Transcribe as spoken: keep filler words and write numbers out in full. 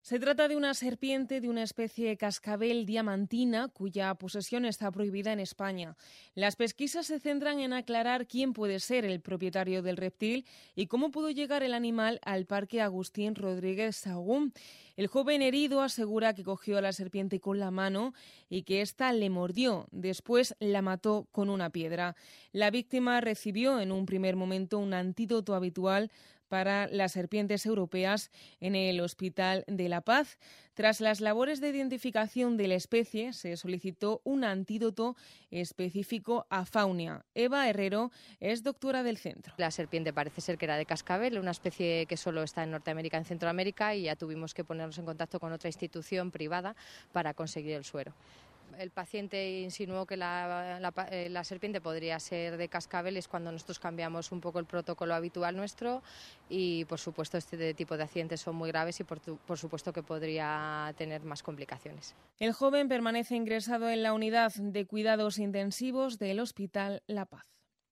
Se trata de una serpiente de una especie de cascabel diamantina cuya posesión está prohibida en España. Las pesquisas se centran en aclarar quién puede ser el propietario del reptil y cómo pudo llegar el animal al Parque Agustín Rodríguez Sahagún. El joven herido asegura que cogió a la serpiente con la mano y que ésta le mordió. Después la mató con una piedra. La víctima recibió en un primer momento un antídoto habitual para las serpientes europeas en el Hospital de La Paz. Tras las labores de identificación de la especie, se solicitó un antídoto específico a Faunia. Eva Herrero es doctora del centro. La serpiente parece ser que era de cascabel, una especie que solo está en Norteamérica, en Centroamérica, y ya tuvimos que ponernos en contacto con otra institución privada para conseguir el suero. El paciente insinuó que la, la, la serpiente podría ser de cascabel, es cuando nosotros cambiamos un poco el protocolo habitual nuestro y, por supuesto, este tipo de accidentes son muy graves y, por, por supuesto, que podría tener más complicaciones. El joven permanece ingresado en la unidad de cuidados intensivos del Hospital La Paz.